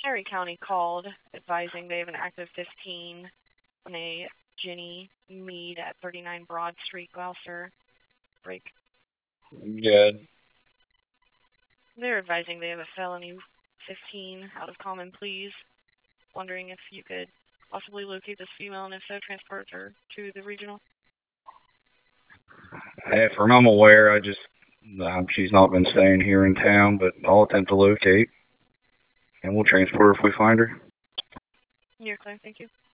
Erie County called advising they have an active 15 on a Ginny Mead at 39 Broad Street, Gloucester. Break. Good. They're advising they have a felony 15 out of common pleas. Wondering if you could possibly locate this female, and if so, transport her to the regional. From I'm aware, she's not been staying here in town, but I'll attempt to locate, and we'll transport her if we find her. You're clear, thank you.